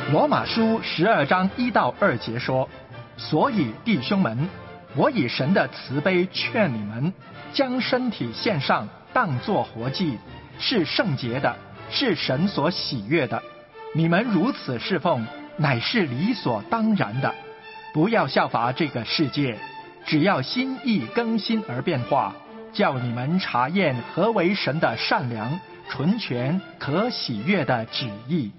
罗马书12章1到2节说，所以弟兄们，我以神的慈悲劝你们，将身体献上，当作活祭，是圣洁的，是神所喜悦的。你们如此侍奉，乃是理所当然的。不要效法这个世界，只要心意更新而变化，叫你们查验何为神的善良、纯全、可喜悦的旨意。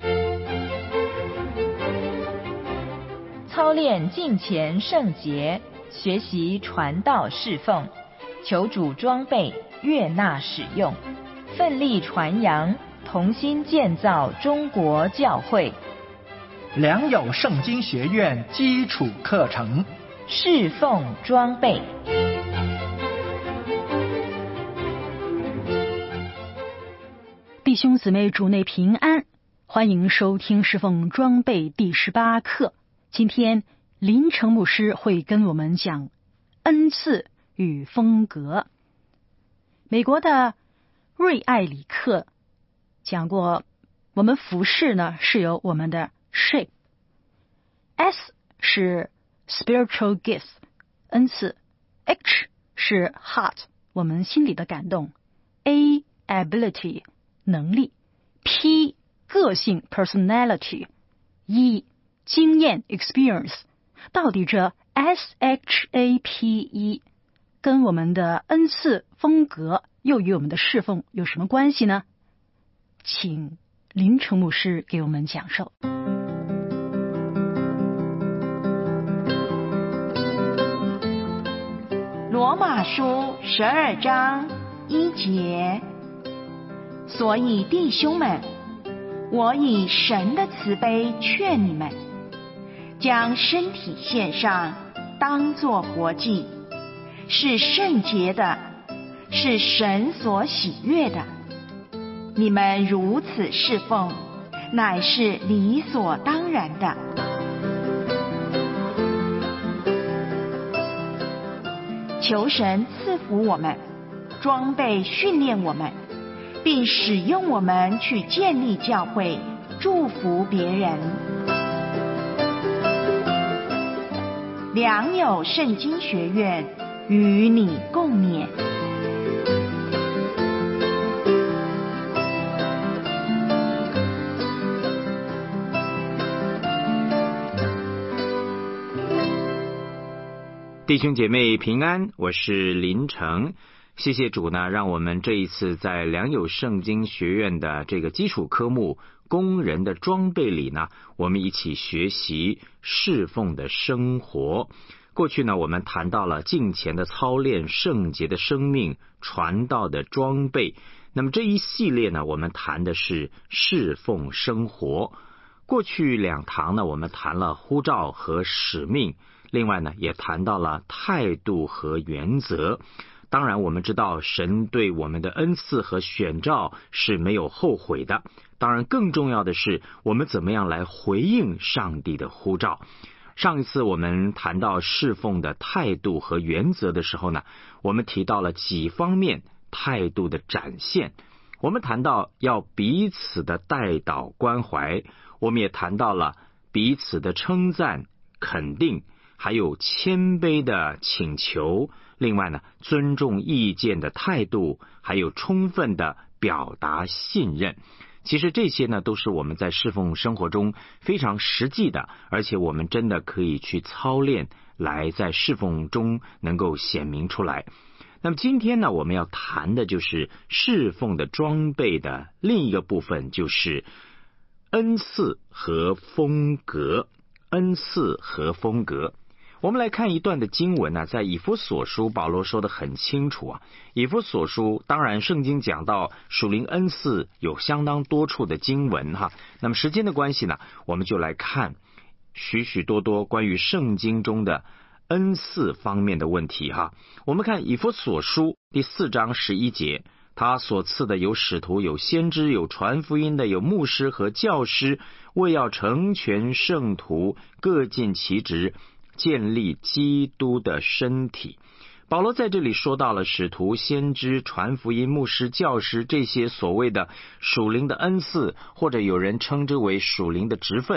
操练敬虔圣洁，学习传道侍奉，求主装备悦纳使用，奋力传扬，同心建造中国教会。 良友圣经学院基础课程， 侍奉装备。 弟兄姊妹，主内平安，欢迎收听侍奉装备第18课。今天林成牧师会跟我们讲恩赐与风格。美国的瑞艾里克讲过，我们服侍呢是有我们的 shape，S 是 spiritual gifts 恩赐， H 是 heart 我们心里的感动， A ability 能力， P 个性 personality， E 经验 experience。 到底这 SHAPE 跟我们的恩赐风格又与我们的侍奉有什么关系呢？请林成牧师给我们讲授。 罗马书12章1节，所以弟兄们，我以神的慈悲劝你们，将身体献上，当作活祭，是圣洁的，是神所喜悦的。你们如此侍奉，乃是理所当然的。求神赐福我们，装备训练我们，并使用我们去建立教会，祝福别人。良友圣经学院与你共勉。 弟兄姐妹平安，我是林成。谢谢主呢，让我们这一次在良友圣经学院的这个基础科目工人的装备里呢，我们一起学习侍奉的生活。过去呢，我们谈到了敬虔的操练、圣洁的生命、传道的装备。那么这一系列呢，我们谈的是侍奉生活。过去2堂呢，我们谈了呼召和使命，另外呢，也谈到了态度和原则。当然我们知道神对我们的恩赐和选召是没有后悔的，当然更重要的是我们怎么样来回应上帝的呼召。上一次我们谈到侍奉的态度和原则的时候呢，我们提到了几方面态度的展现。我们谈到要彼此的代祷关怀，我们也谈到了彼此的称赞肯定，还有谦卑的请求，另外呢，尊重意见的态度，还有充分的表达信任。其实这些呢，都是我们在侍奉生活中非常实际的，而且我们真的可以去操练，来在侍奉中能够显明出来。那么今天呢，我们要谈的就是侍奉的装备的另一个部分，就是恩赐和风格。恩赐和风格，我们来看一段的经文呢，在以弗所书保罗说得很清楚啊。以弗所书当然圣经讲到属灵恩赐有相当多处的经文哈。那么时间的关系呢，我们就来看许许多多关于圣经中的恩赐方面的问题哈。我们看以弗所书第4章11节，他所赐的有使徒，有先知，有传福音的，有牧师和教师，为要成全圣徒，各尽其职，建立基督的身体。保罗在这里说到了使徒、先知、传福音、牧师、教师这些所谓的属灵的恩赐，或者有人称之为属灵的职分。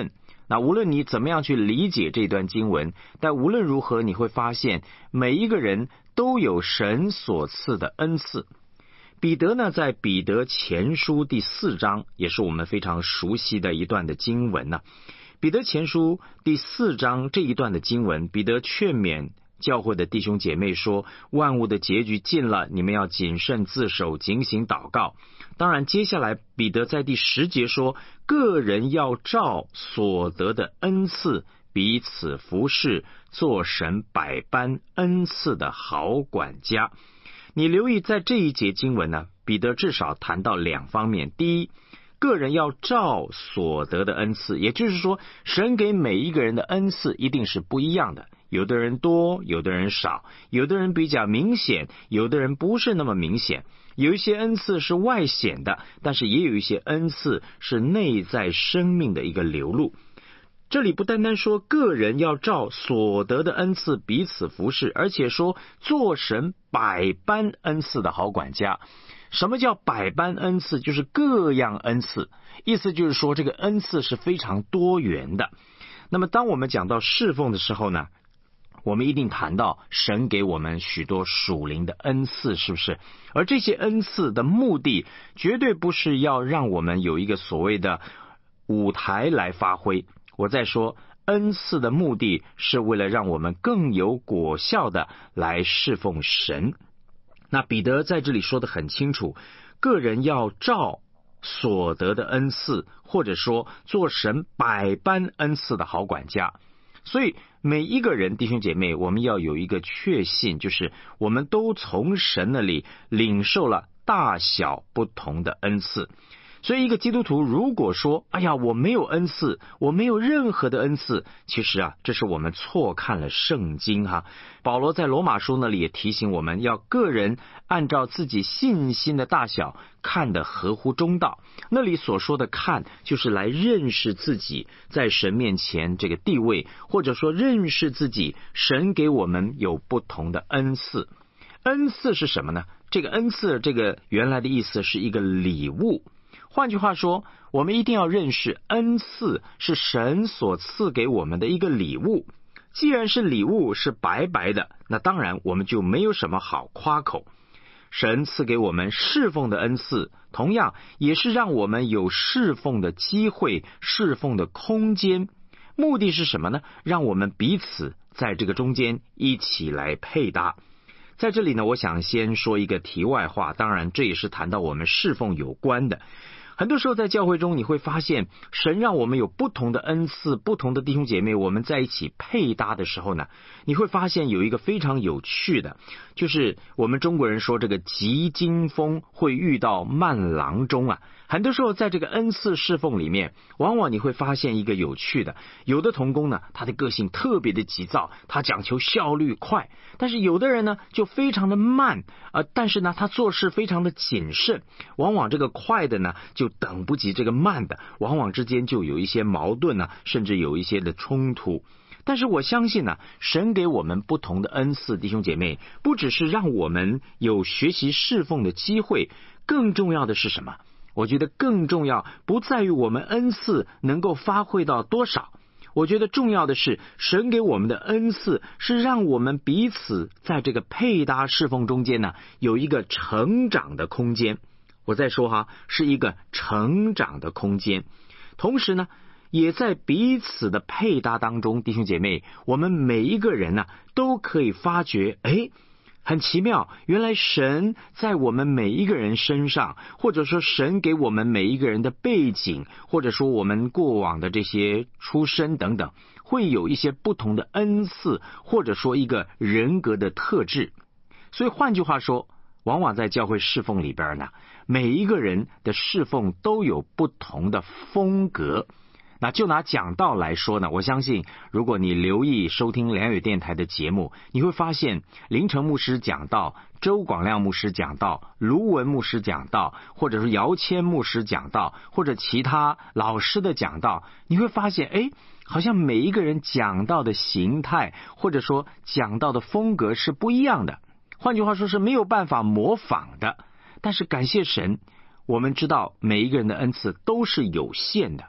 那无论你怎么样去理解这段经文，但无论如何你会发现每一个人都有神所赐的恩赐。彼得呢，在彼得前书第4章，也是我们非常熟悉的一段的经文呢。彼得前书第4章这一段的经文，彼得劝勉教会的弟兄姐妹说，万物的结局近了，你们要谨慎自守，警醒祷告。当然接下来彼得在第10节说，个人要照所得的恩赐彼此服侍，做神百般恩赐的好管家。你留意在这一节经文呢，彼得至少谈到2方面。第一，个人要照所得的恩赐，也就是说神给每一个人的恩赐一定是不一样的，有的人多，有的人少，有的人比较明显，有的人不是那么明显，有一些恩赐是外显的，但是也有一些恩赐是内在生命的一个流露。这里不单单说个人要照所得的恩赐彼此服侍，而且说做神百般恩赐的好管家。什么叫百般恩赐？就是各样恩赐，意思就是说这个恩赐是非常多元的。那么当我们讲到侍奉的时候呢，我们一定谈到神给我们许多属灵的恩赐，是不是？而这些恩赐的目的绝对不是要让我们有一个所谓的舞台来发挥。我在说恩赐的目的是为了让我们更有果效的来侍奉神。那彼得在这里说得很清楚，个人要照所得的恩赐，或者说做神百般恩赐的好管家。所以每一个人弟兄姐妹，我们要有一个确信，就是我们都从神那里领受了大小不同的恩赐。所以一个基督徒如果说，哎呀，我没有恩赐，我没有任何的恩赐，其实这是我们错看了圣经哈。保罗在罗马书那里也提醒我们，要个人按照自己信心的大小看得合乎中道。那里所说的看，就是来认识自己在神面前这个地位，或者说认识自己神给我们有不同的恩赐。恩赐是什么呢？这个恩赐这个原来的意思是一个礼物。换句话说，我们一定要认识恩赐是神所赐给我们的一个礼物。既然是礼物，是白白的，那当然我们就没有什么好夸口。神赐给我们侍奉的恩赐，同样也是让我们有侍奉的机会，侍奉的空间。目的是什么呢？让我们彼此在这个中间一起来配搭。在这里呢，我想先说一个题外话，当然这也是谈到我们侍奉有关的。很多时候在教会中，你会发现神让我们有不同的恩赐，不同的弟兄姐妹，我们在一起配搭的时候呢，你会发现有一个非常有趣的，就是我们中国人说这个急惊风会遇到慢郎中啊。很多时候在这个恩赐侍奉里面，往往你会发现一个有趣的，有的同工呢，他的个性特别的急躁，他讲求效率快，但是有的人呢就非常的慢，但是呢他做事非常的谨慎，往往这个快的呢就等不及这个慢的，往往之间就有一些矛盾呢，甚至有一些的冲突。但是我相信呢，神给我们不同的恩赐，弟兄姐妹，不只是让我们有学习侍奉的机会，更重要的是什么？我觉得更重要不在于我们恩赐能够发挥到多少，我觉得重要的是神给我们的恩赐是让我们彼此在这个配搭侍奉中间呢，有一个成长的空间。我再说哈，是一个成长的空间。同时呢，也在彼此的配搭当中，弟兄姐妹，我们每一个人呢，都可以发觉，很奇妙，原来神在我们每一个人身上，或者说神给我们每一个人的背景，或者说我们过往的这些出身等等，会有一些不同的恩赐，或者说一个人格的特质。所以换句话说，往往在教会侍奉里边呢，每一个人的侍奉都有不同的风格。那就拿讲道来说呢，我相信如果你留意收听良友电台的节目，你会发现林成牧师讲道，周广亮牧师讲道，卢文牧师讲道，或者是姚谦牧师讲道，或者其他老师的讲道，你会发现好像每一个人讲道的形态，或者说讲道的风格是不一样的，换句话说是没有办法模仿的。但是感谢神，我们知道每一个人的恩赐都是有限的，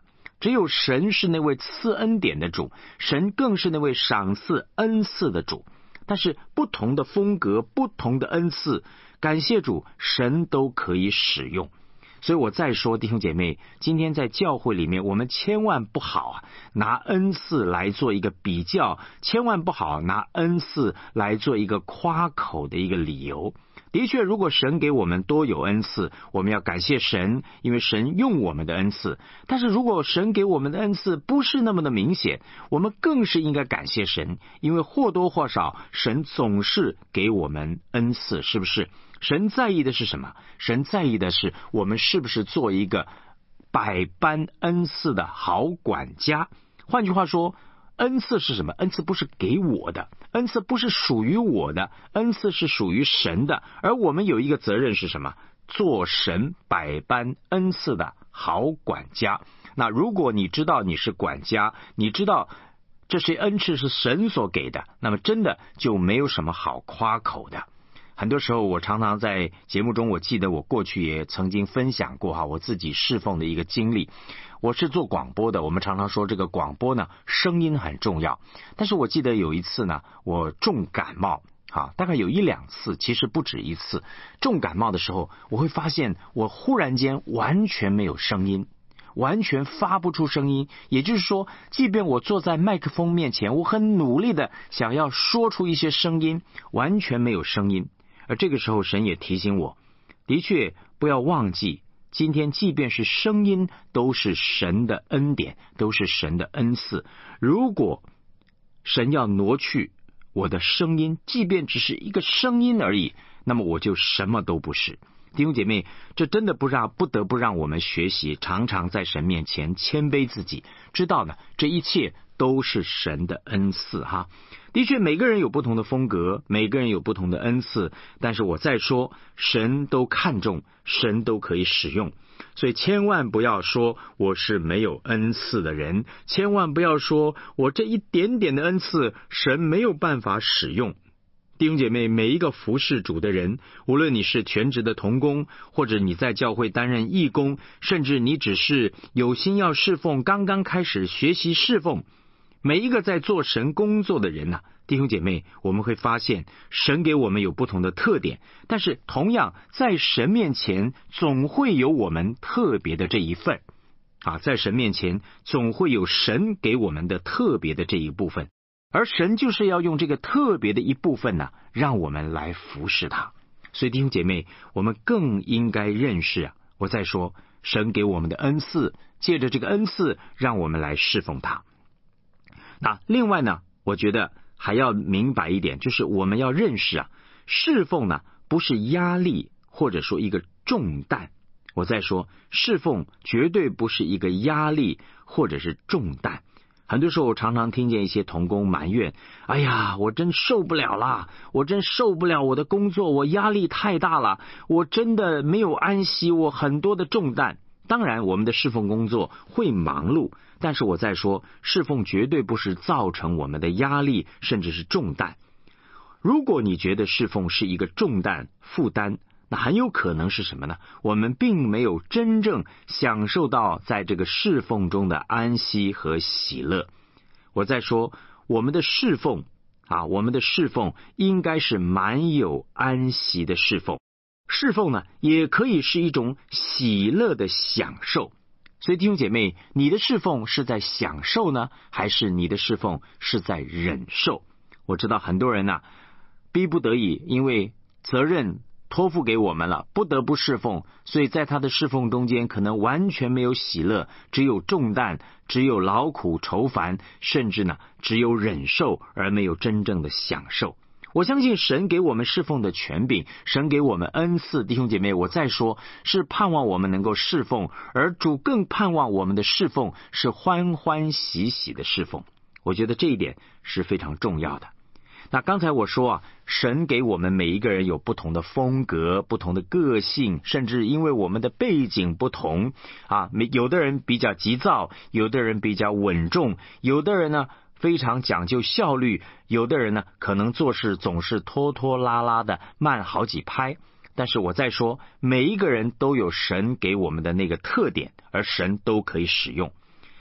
只有神是那位赐恩典的主，神更是那位赏赐恩赐的主。但是不同的风格，不同的恩赐，感谢主，神都可以使用。所以我再说，弟兄姐妹，今天在教会里面，我们千万不好拿恩赐来做一个比较，千万不好拿恩赐来做一个夸口的一个理由。的确，如果神给我们多有恩赐，我们要感谢神，因为神用我们的恩赐。但是如果神给我们的恩赐不是那么的明显，我们更是应该感谢神，因为或多或少神总是给我们恩赐，是不是？神在意的是什么？神在意的是我们是不是做一个百般恩赐的好管家。换句话说，恩赐是什么？恩赐不是给我的，恩赐不是属于我的，恩赐是属于神的。而我们有一个责任是什么？做神百般恩赐的好管家。那如果你知道你是管家，你知道这些恩赐是神所给的，那么真的就没有什么好夸口的。很多时候我常常在节目中，我记得我过去也曾经分享过我自己侍奉的一个经历。我是做广播的，我们常常说这个广播呢，声音很重要。但是我记得有一次呢，我重感冒大概有1-2次，其实不止一次。重感冒的时候，我会发现我忽然间完全没有声音，完全发不出声音。也就是说，即便我坐在麦克风面前，我很努力的想要说出一些声音，完全没有声音。而这个时候神也提醒我，的确不要忘记，今天即便是声音都是神的恩典，都是神的恩赐。如果神要挪去我的声音，即便只是一个声音而已，那么我就什么都不是。弟兄姐妹，这真的不得不让我们学习，常常在神面前谦卑自己，知道呢，这一切都是神的恩赐的确，每个人有不同的风格，每个人有不同的恩赐，但是我再说，神都看重，神都可以使用。所以千万不要说我是没有恩赐的人，千万不要说我这一点点的恩赐神没有办法使用。弟兄姐妹，每一个服侍主的人，无论你是全职的同工，或者你在教会担任义工，甚至你只是有心要侍奉，刚刚开始学习侍奉，每一个在做神工作的人弟兄姐妹，我们会发现神给我们有不同的特点，但是同样在神面前总会有我们特别的这一份在神面前总会有神给我们的特别的这一部分，而神就是要用这个特别的一部分让我们来服侍他。所以弟兄姐妹，我们更应该认识我再说，神给我们的恩赐，借着这个恩赐让我们来侍奉他。那另外呢，我觉得还要明白一点，就是我们要认识侍奉呢不是压力或者说一个重担。我再说，侍奉绝对不是一个压力或者是重担。很多时候我常常听见一些同工埋怨，哎呀，我真受不了啦，我真受不了我的工作，我压力太大了，我真的没有安息，我很多的重担。当然我们的侍奉工作会忙碌，但是我再说，侍奉绝对不是造成我们的压力甚至是重担。如果你觉得侍奉是一个重担负担，那很有可能是什么呢？我们并没有真正享受到在这个侍奉中的安息和喜乐。我再说，我们的侍奉应该是蛮有安息的侍奉。侍奉呢，也可以是一种喜乐的享受。所以弟兄姐妹，你的侍奉是在享受呢，还是你的侍奉是在忍受？我知道很多人逼不得已，因为责任托付给我们了，不得不侍奉，所以在他的侍奉中间可能完全没有喜乐，只有重担，只有劳苦愁烦，甚至呢只有忍受，而没有真正的享受。我相信神给我们侍奉的权柄，神给我们恩赐，弟兄姐妹，我再说，是盼望我们能够侍奉，而主更盼望我们的侍奉是欢欢喜喜的侍奉。我觉得这一点是非常重要的。那刚才我说神给我们每一个人有不同的风格，不同的个性，甚至因为我们的背景不同有的人比较急躁，有的人比较稳重，有的人呢非常讲究效率，有的人呢可能做事总是拖拖拉拉的慢好几拍。但是我再说，每一个人都有神给我们的那个特点，而神都可以使用。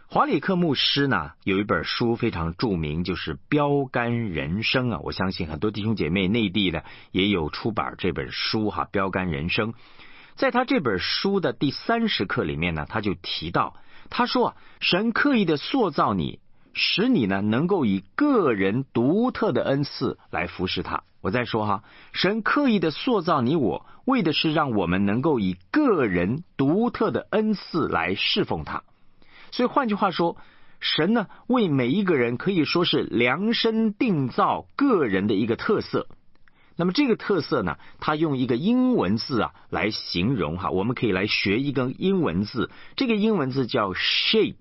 华里克牧师呢有一本书非常著名，就是《标杆人生》啊，我相信很多弟兄姐妹内地呢也有出版这本书哈，《标杆人生》。在他这本书的第30课里面呢，他就提到，他说神刻意的塑造你，使你呢能够以个人独特的恩赐来服侍他。我再说哈，神刻意的塑造你我，为的是让我们能够以个人独特的恩赐来侍奉他。所以换句话说，神呢为每一个人可以说是量身定造个人的一个特色。那么这个特色呢，他用一个英文字啊来形容哈，我们可以来学一个英文字，这个英文字叫 shape，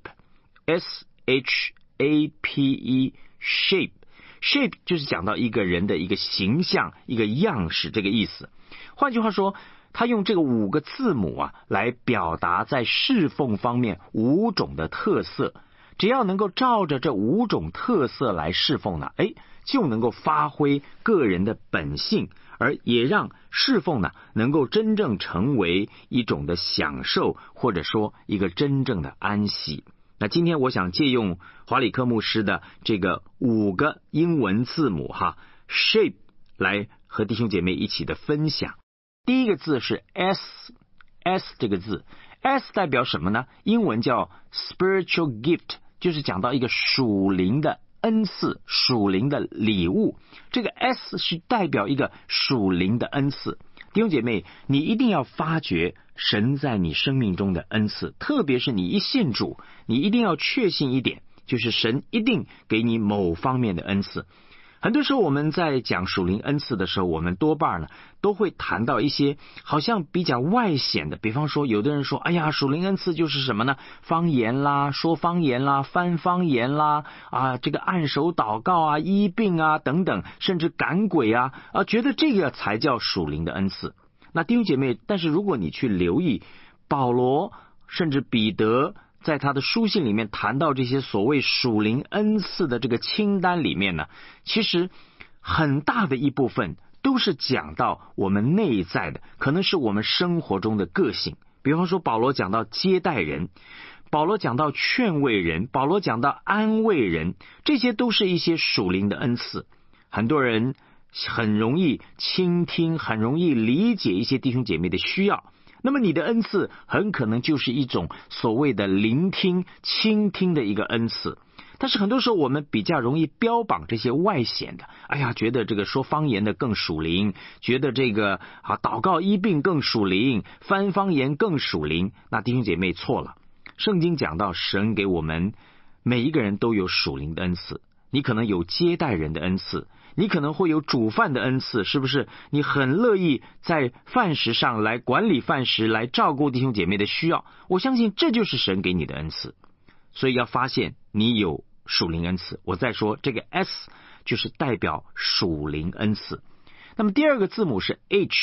S-H-A-P-E shape， shape 就是讲到一个人的一个形象，一个样式，这个意思。换句话说，他用这个5个字母啊来表达在侍奉方面5种的特色，只要能够照着这5种特色来侍奉呢，就能够发挥个人的本性，而也让侍奉呢能够真正成为一种的享受，或者说一个真正的安息。那今天我想借用华里克牧师的这个5个英文字母哈 shape 来和弟兄姐妹一起的分享。第一个字是 S 这个字， S 代表什么呢？英文叫 spiritual gift， 就是讲到一个属灵的恩赐，属灵的礼物。这个 S 是代表一个属灵的恩赐。弟兄姐妹，你一定要发掘神在你生命中的恩赐，特别是你一信主，你一定要确信一点，就是神一定给你某方面的恩赐。很多时候我们在讲属灵恩赐的时候，我们多半呢都会谈到一些好像比较外显的，比方说有的人说，哎呀，属灵恩赐就是什么呢？方言啦，说方言啦，翻方言啦，这个按手祷告啊，医病啊等等，甚至赶鬼啊，觉得这个才叫属灵的恩赐。那弟兄姐妹，但是如果你去留意保罗甚至彼得在他的书信里面谈到这些所谓属灵恩赐的这个清单里面呢，其实很大的一部分都是讲到我们内在的，可能是我们生活中的个性。比方说保罗讲到接待人，保罗讲到劝慰人，保罗讲到安慰人，这些都是一些属灵的恩赐。很多人很容易倾听，很容易理解一些弟兄姐妹的需要，那么你的恩赐很可能就是一种所谓的聆听、倾听的一个恩赐。但是很多时候我们比较容易标榜这些外显的，觉得这个说方言的更属灵，觉得这个祷告医病更属灵，翻方言更属灵。那弟兄姐妹错了，圣经讲到神给我们每一个人都有属灵的恩赐，你可能有接待人的恩赐，你可能会有煮饭的恩赐，是不是？你很乐意在饭食上来管理饭食，来照顾弟兄姐妹的需要，我相信这就是神给你的恩赐。所以要发现你有属灵恩赐。我再说这个 S 就是代表属灵恩赐。那么第二个字母是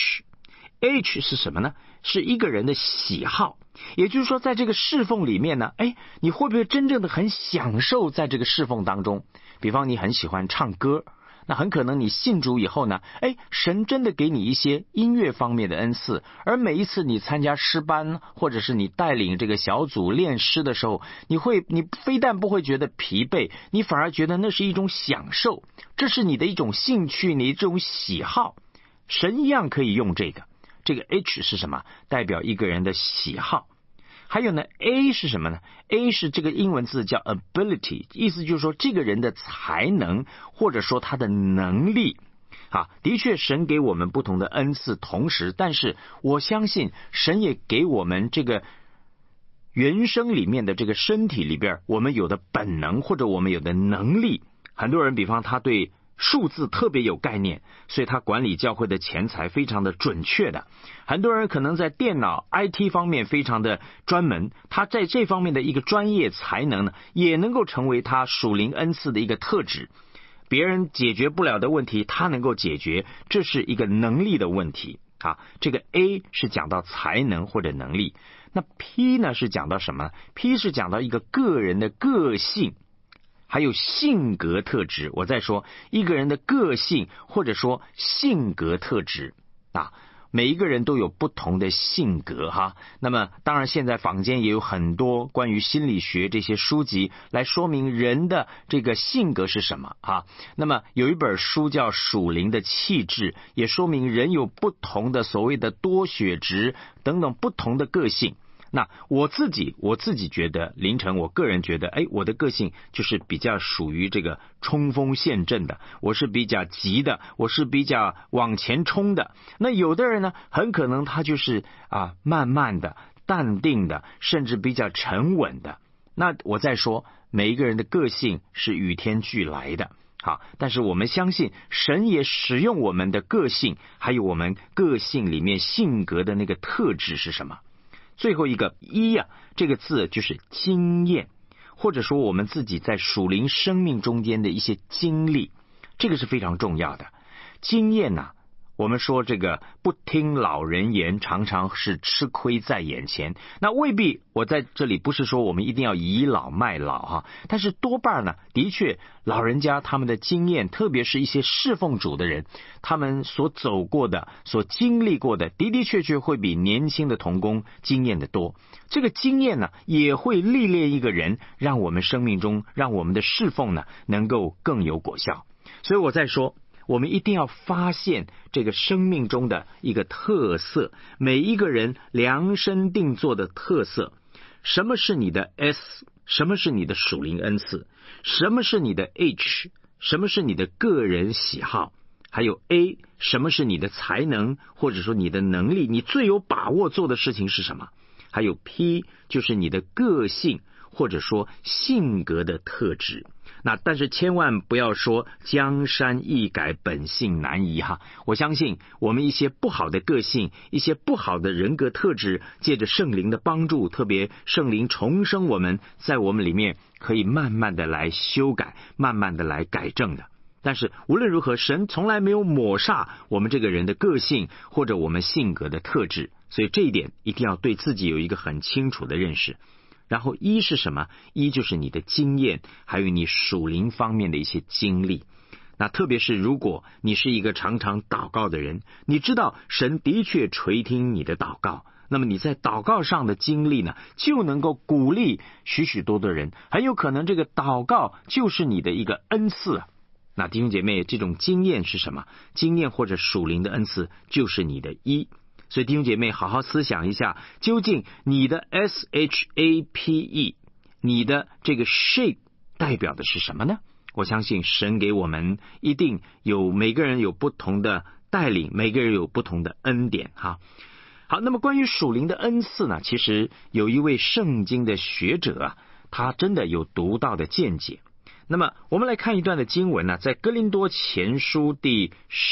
H 是什么呢？是一个人的喜好。也就是说在这个侍奉里面呢，你会不会真正的很享受在这个侍奉当中？比方你很喜欢唱歌，那很可能你信主以后呢，神真的给你一些音乐方面的恩赐，而每一次你参加诗班，或者是你带领这个小组练诗的时候，你非但不会觉得疲惫，你反而觉得那是一种享受，这是你的一种兴趣，你这种喜好。神一样可以用这个 H 是什么？代表一个人的喜好。还有呢 A 是什么呢？ A 是这个英文字叫 ability， 意思就是说这个人的才能，或者说他的能力。的确神给我们不同的恩赐，同时但是我相信神也给我们这个原生里面的这个身体里边，我们有的本能或者我们有的能力。很多人比方他对数字特别有概念，所以他管理教会的钱财非常的准确的。很多人可能在电脑 IT 方面非常的专门，他在这方面的一个专业才能呢，也能够成为他属灵恩赐的一个特质。别人解决不了的问题他能够解决，这是一个能力的问题。这个 A 是讲到才能或者能力。那 P 呢是讲到什么？ P 是讲到一个个人的个性还有性格特质。我再说一个人的个性或者说性格特质每一个人都有不同的性格哈。那么当然现在坊间也有很多关于心理学这些书籍来说明人的这个性格是什么哈。那么有一本书叫《属灵的气质》，也说明人有不同的所谓的多血质等等不同的个性。那我自己觉得，凌晨我个人觉得，我的个性就是比较属于这个冲锋陷阵的，我是比较急的，我是比较往前冲的。那有的人呢，很可能他就是慢慢的、淡定的，甚至比较沉稳的。那我再说，每一个人的个性是与天俱来的。好，但是我们相信神也使用我们的个性，还有我们个性里面性格的那个特质是什么。最后一个一这个字就是经验，或者说我们自己在属灵生命中间的一些经历，这个是非常重要的。经验我们说这个不听老人言，常常是吃亏在眼前。那未必，我在这里不是说我们一定要倚老卖老哈，但是多半呢，的确老人家他们的经验，特别是一些侍奉主的人，他们所走过的、所经历过的，的的确确会比年轻的同工经验的多。这个经验呢，也会历练一个人，让我们生命中，让我们的侍奉呢，能够更有果效。所以我在说，我们一定要发现这个生命中的一个特色，每一个人量身定做的特色。什么是你的 S？ 什么是你的属灵恩赐？什么是你的 H？ 什么是你的个人喜好？还有 A， 什么是你的才能，或者说你的能力，你最有把握做的事情是什么？还有 P， 就是你的个性，或者说性格的特质。那但是千万不要说江山易改，本性难移哈。我相信我们一些不好的个性，一些不好的人格特质，借着圣灵的帮助，特别圣灵重生我们，在我们里面可以慢慢的来修改，慢慢的来改正的。但是无论如何，神从来没有抹煞我们这个人的个性或者我们性格的特质，所以这一点一定要对自己有一个很清楚的认识。然后一是什么？一就是你的经验，还有你属灵方面的一些经历。那特别是如果你是一个常常祷告的人，你知道神的确垂听你的祷告，那么你在祷告上的经历呢，就能够鼓励许许多多人，很有可能这个祷告就是你的一个恩赐那弟兄姐妹，这种经验是什么？经验或者属灵的恩赐就是你的一。所以弟兄姐妹好好思想一下，究竟你的 SHAPE， 你的这个 shape 代表的是什么呢？我相信神给我们一定有，每个人有不同的带领，每个人有不同的恩典哈。好，那么关于属灵的恩赐呢，其实有一位圣经的学者他真的有独到的见解。那么我们来看一段的经文在哥林多前书第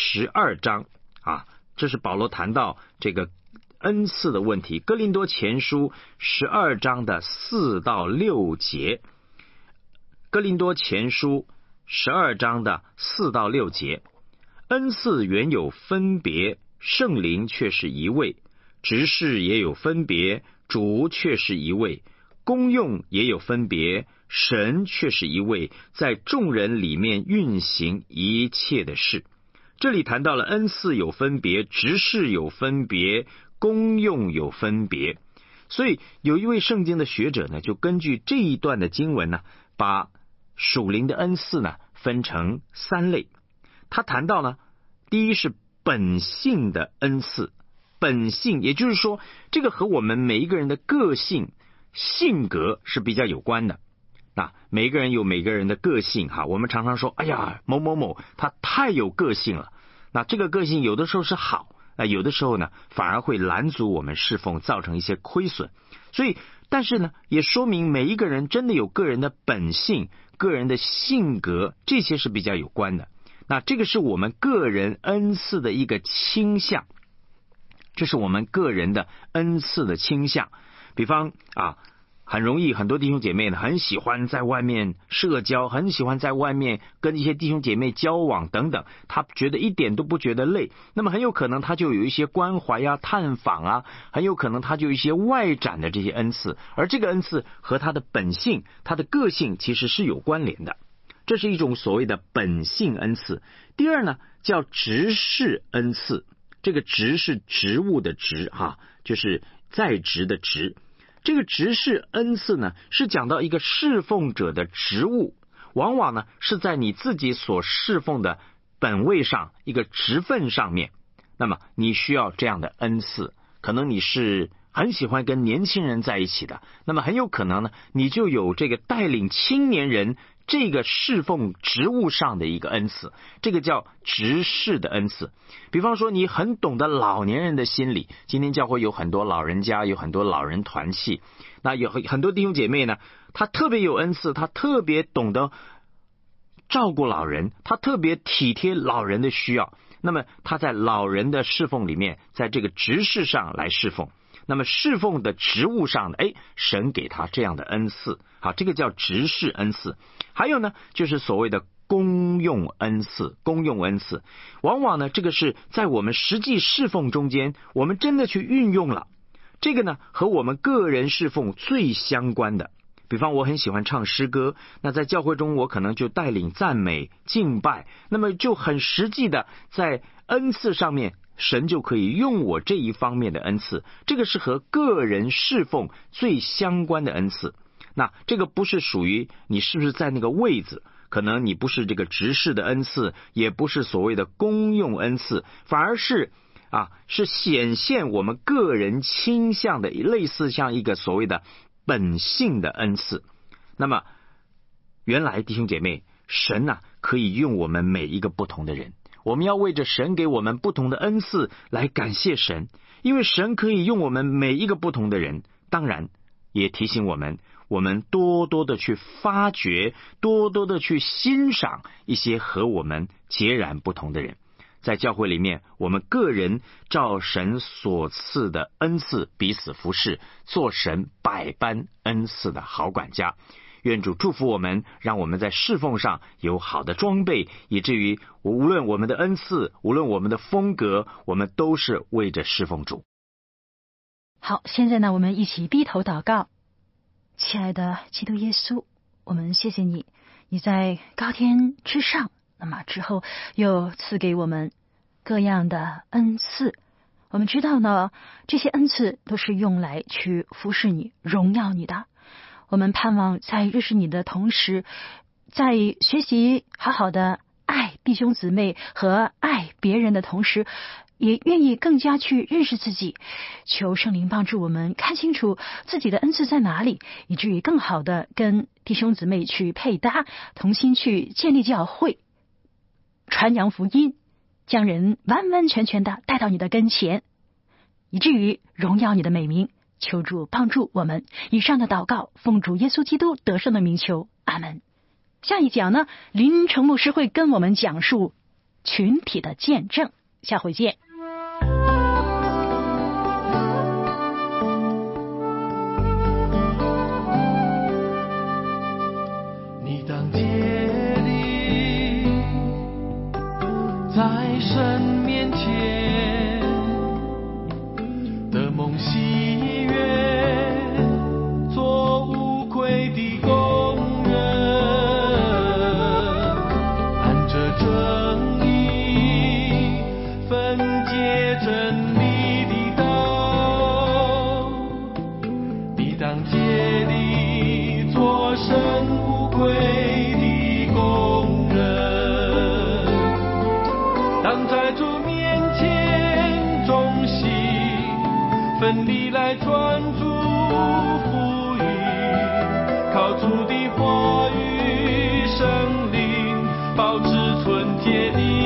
12章这是保罗谈到这个恩赐的问题。哥林多前书12章的4到6节，哥林多前书12章的4到6节，恩赐原有分别，圣灵却是一位；执事也有分别，主却是一位；功用也有分别，神却是一位，在众人里面运行一切的事。这里谈到了恩赐有分别，执事有分别，功用有分别。所以有一位圣经的学者呢，就根据这一段的经文呢，把属灵的恩赐呢分成3类。他谈到呢，第一是本性的恩赐。本性也就是说，这个和我们每一个人的个性性格是比较有关的。那每个人有每个人的个性我们常常说，哎呀，某某某他太有个性了。那这个个性有的时候是好，有的时候呢反而会拦阻我们侍奉，造成一些亏损。所以但是呢，也说明每一个人真的有个人的本性，个人的性格，这些是比较有关的。那这个是我们个人恩赐的一个倾向，这是我们个人的恩赐的倾向。比方很容易很多弟兄姐妹呢，很喜欢在外面社交，很喜欢在外面跟一些弟兄姐妹交往等等，他觉得一点都不觉得累。那么很有可能他就有一些关怀探访很有可能他就有一些外展的这些恩赐，而这个恩赐和他的本性，他的个性其实是有关联的。这是一种所谓的本性恩赐。第二呢，叫执事恩赐。 这个职是职务的职就是在职的职。这个职事恩赐呢，是讲到一个侍奉者的职务，往往呢是在你自己所侍奉的本位上，一个职分上面。那么你需要这样的恩赐，可能你是很喜欢跟年轻人在一起的，那么很有可能呢，你就有这个带领青年人这个侍奉职务上的一个恩赐，这个叫职事的恩赐。比方说你很懂得老年人的心理，今天教会有很多老人家，有很多老人团契，那有很多弟兄姐妹呢，他特别有恩赐，他特别懂得照顾老人，他特别体贴老人的需要，那么他在老人的侍奉里面，在这个职事上来侍奉，那么侍奉的职务上呢，神给他这样的恩赐，好，这个叫职事恩赐。还有呢，就是所谓的公用恩赐。公用恩赐往往呢，这个是在我们实际侍奉中间，我们真的去运用了，这个呢和我们个人侍奉最相关的。比方我很喜欢唱诗歌，那在教会中我可能就带领赞美敬拜，那么就很实际的在恩赐上面，神就可以用我这一方面的恩赐，这个是和个人侍奉最相关的恩赐。那这个不是属于你是不是在那个位子，可能你不是这个职事的恩赐，也不是所谓的公用恩赐，反而是是显现我们个人倾向的，类似像一个所谓的本性的恩赐。那么原来弟兄姐妹，神可以用我们每一个不同的人，我们要为着神给我们不同的恩赐来感谢神，因为神可以用我们每一个不同的人。当然也提醒我们多多的去发掘，多多的去欣赏一些和我们截然不同的人。在教会里面，我们个人照神所赐的恩赐彼此服侍，做神百般恩赐的好管家。愿主祝福我们，让我们在侍奉上有好的装备，以至于无论我们的恩赐，无论我们的风格，我们都是为着侍奉主。 好，现在呢，我们一起低头祷告。亲爱的基督耶稣，我们谢谢你，你在高天之上，那么之后又赐给我们各样的恩赐。我们知道呢，这些恩赐都是用来去服侍你、荣耀你的。我们盼望在认识你的同时，在学习好好的爱弟兄姊妹和爱别人的同时，也愿意更加去认识自己。求圣灵帮助我们看清楚自己的恩赐在哪里，以至于更好的跟弟兄姊妹去配搭，同心去建立教会，传扬福音，将人完完全全的带到你的跟前，以至于荣耀你的美名。求主帮助我们。以上的祷告奉主耶稣基督得胜的名求，阿们。下一讲呢，林成牧师会跟我们讲述群体的见证，下回见。 你当竭力在神面前的梦喜悦，做无愧的工人，按着正义分解真理的道。你当竭力做神无愧的工人，当在主面前忠心奋力来传主福音，靠主的话语圣灵保持纯洁的